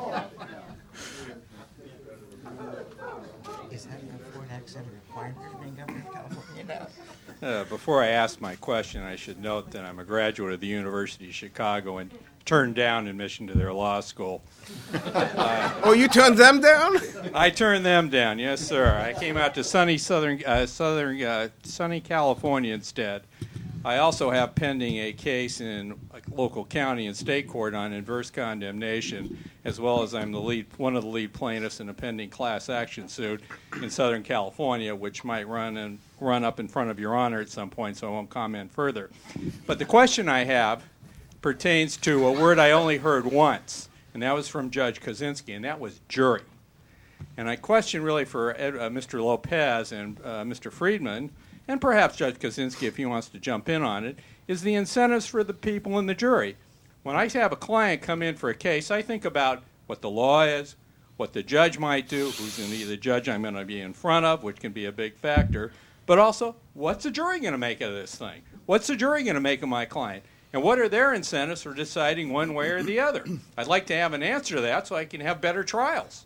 Is having a foreign accent a requirement for being governor of California now? Uh, before I ask my question, I should note that I'm a graduate of the University of Chicago and turned down admission to their law school. Uh, oh, you turned them down? I turned them down, yes, sir. I came out to sunny southern, uh, southern, uh, sunny California instead. I also have pending a case in a local county and state court on inverse condemnation, as well as I'm the lead, one of the lead plaintiffs in a pending class action suit in Southern California, which might run and run up in front of Your Honor at some point, so I won't comment further. But the question I have pertains to a word I only heard once, and that was from Judge Kaczynski, and that was jury. And I question really for Ed, uh, Mister Lopez and uh, Mister Friedman, and perhaps Judge Kaczynski, if he wants to jump in on it, is the incentives for the people in the jury. When I have a client come in for a case, I think about what the law is, what the judge might do, who's going to be the judge I'm going to be in front of, which can be a big factor, but also, what's the jury going to make of this thing? What's the jury going to make of my client? And what are their incentives for deciding one way or the other? I'd like to have an answer to that so I can have better trials.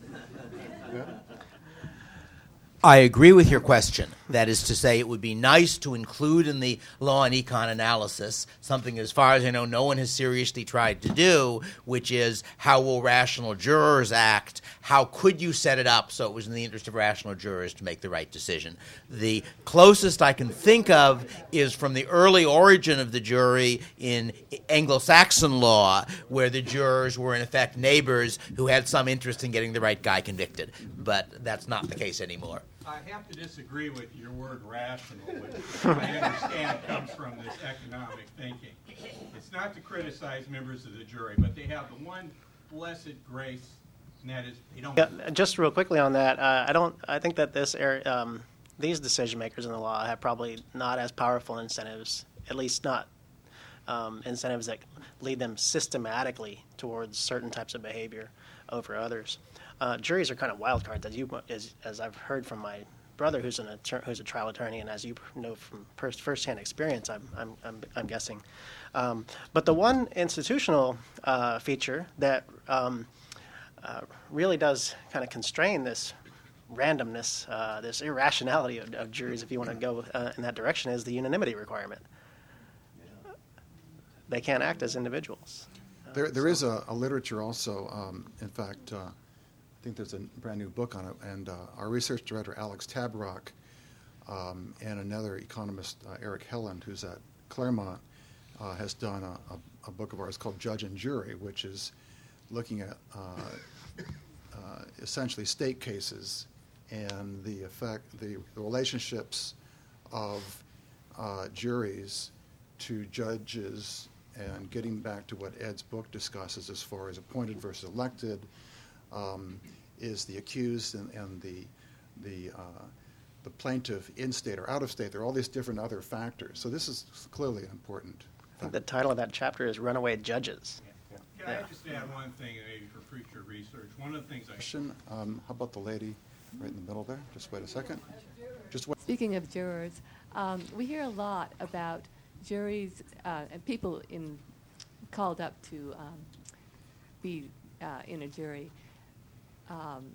I agree with your question. That is to say, it would be nice to include in the law and econ analysis something, as far as I know, no one has seriously tried to do, which is how will rational jurors act? How could you set it up so it was in the interest of rational jurors to make the right decision? The closest I can think of is from the early origin of the jury in Anglo-Saxon law, where the jurors were in effect neighbors who had some interest in getting the right guy convicted. But that's not the case anymore. I have to disagree with your word rational, which I understand comes from this economic thinking. It's not to criticize members of the jury, but they have the one blessed grace, and that is they don't. Yeah, just real quickly on that, uh, I don't. I think that this area, um, these decision makers in the law have probably not as powerful incentives, at least not um, incentives that lead them systematically towards certain types of behavior over others. Uh, juries are kind of wild cards, as you as, as I've heard from my brother, who's an attor- who's a trial attorney, and as you know from first firsthand experience, I'm I'm I'm, I'm guessing. Um, but the one institutional uh, feature that um, uh, really does kind of constrain this randomness, uh, this irrationality of, of juries, if you want to go uh, in that direction, is the unanimity requirement. They can't act as individuals. Uh, There, there is a, a literature also. Um, in fact, uh, I think there's a brand new book on it, and uh, our research director, Alex Tabrock, um, and another economist, uh, Eric Helland, who's at Claremont, uh, has done a, a, a book of ours called Judge and Jury, which is looking at uh, uh, essentially state cases and the effect, the, the relationships of uh, juries to judges And getting back to what Ed's book discusses as far as appointed versus elected, um, is the accused and, and the the uh, the plaintiff in state or out of state. There are all these different other factors. So this is clearly an important I think the title of that chapter is Runaway Judges. Yeah. Can yeah. I just add one thing, maybe for future research? One of the things I... Question, um, how about the lady right in the middle there? Just wait a second. Just wait. Speaking of jurors, um, we hear a lot about juries uh, and people in called up to um, be uh, in a jury um,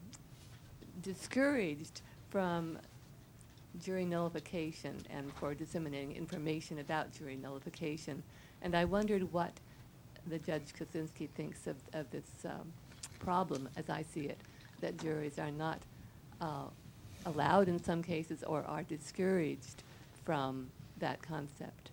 discouraged from jury nullification and for disseminating information about jury nullification. And I wondered what the Judge Kosinski thinks of, of this um, problem, as I see it, that juries are not uh, allowed in some cases or are discouraged from that concept.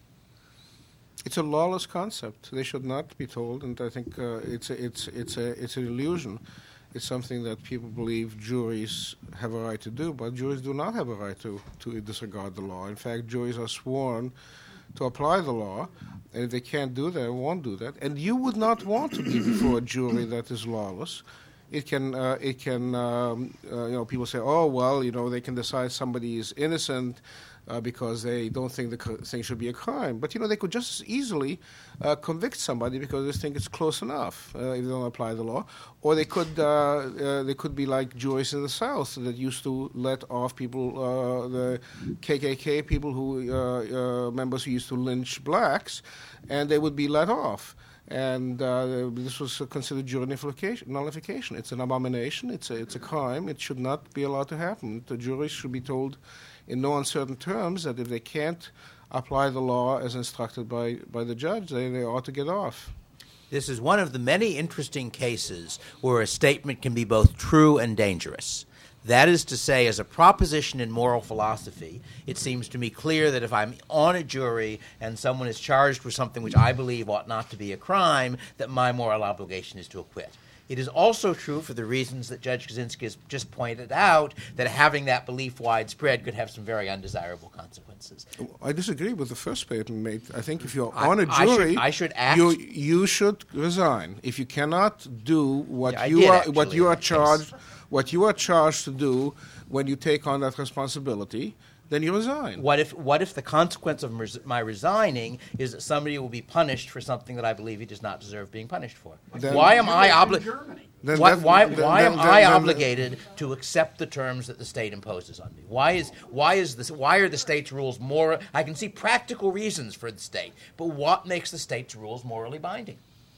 It's a lawless concept. They should not be told, and I think uh, it's a, it's it's a it's an illusion. It's something that people believe juries have a right to do, but juries do not have a right to, to disregard the law. In fact, juries are sworn to apply the law, and if they can't do that, they won't do that. And you would not want to be before a jury that is lawless. It can, uh, it can, um, uh, you know, people say, oh, well, you know, they can decide somebody is innocent uh, because they don't think the co- thing should be a crime. But, you know, they could just as easily uh, convict somebody because they think it's close enough uh, if they don't apply the law. Or they could, uh, uh, they could be like juries in the South that used to let off people, uh, the K K K people who, uh, uh, members who used to lynch blacks, and they would be let off. And uh, this was considered jury nullification. It's an abomination. It's a, it's a crime. It should not be allowed to happen. The juries should be told in no uncertain terms that if they can't apply the law as instructed by, by the judge, they, they ought to get off. This is one of the many interesting cases where a statement can be both true and dangerous. That is to say, as a proposition in moral philosophy, it seems to me clear that if I'm on a jury and someone is charged with something which I believe ought not to be a crime, that my moral obligation is to acquit. It is also true, for the reasons that Judge Kosinski has just pointed out, that having that belief widespread could have some very undesirable consequences. I disagree with the first statement made. I think if you're I, on a I jury, should, I should act. You, you should resign. If you cannot do what Yeah, you are, actually, what you are charged, case. what you are charged to do when you take on that responsibility, then you resign. What if what if the consequence of res- my resigning is that somebody will be punished for something that I believe he does not deserve being punished for? Then why am I obligated? Then Why, that- why, then- why then- am then- I then- obligated to accept the terms that the state imposes on me? Why is why is this? Why are the state's rules more? I can see practical reasons for the state, but what makes the state's rules morally binding?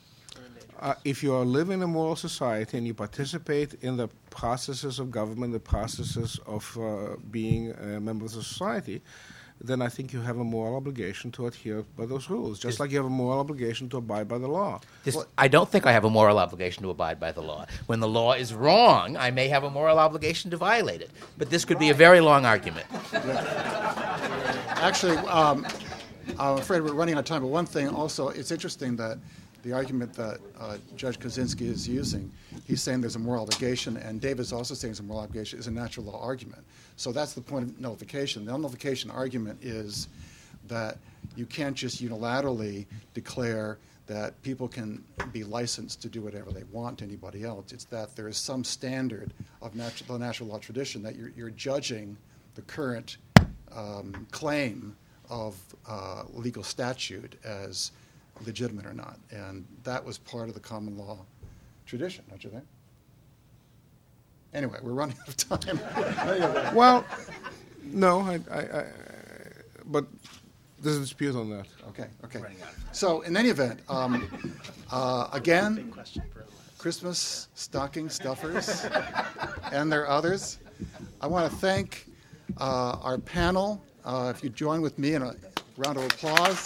Uh, if you are living in a moral society and you participate in the processes of government, the processes of uh, being a member of the society, then I think you have a moral obligation to adhere by those rules, just Is- like you have a moral obligation to abide by the law. This, I don't think I have a moral obligation to abide by the law. When the law is wrong, I may have a moral obligation to violate it. But this could be a very long argument. Actually, um, I'm afraid we're running out of time, but one thing also, it's interesting that the argument that uh, Judge Kosinski is using, he's saying there's a moral obligation, and David's also saying there's a moral obligation, is a natural law argument. So that's the point of nullification. The nullification argument is that you can't just unilaterally declare that people can be licensed to do whatever they want to anybody else. It's that there is some standard of natu- the natural law tradition that you're, you're judging the current um, claim of uh, legal statute as legitimate or not. And that was part of the common law tradition, don't you think? Anyway, we're running out of time. Well, no, I, I, I, but there's a dispute on that. Okay, okay. So in any event, um, uh, again, Christmas stocking stuffers, and there are others. I want to thank uh, our panel. Uh, if you join with me in a round of applause.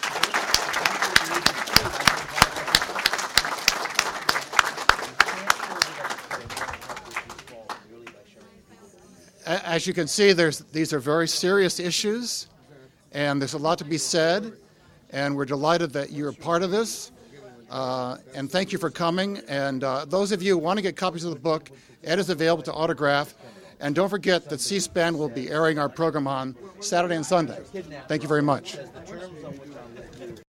As you can see, there's, these are very serious issues, and there's a lot to be said, and we're delighted that you're a part of this. Uh, and thank you for coming. And uh, those of you who want to get copies of the book, Ed is available to autograph. And don't forget that C-SPAN will be airing our program on Saturday and Sunday. Thank you very much.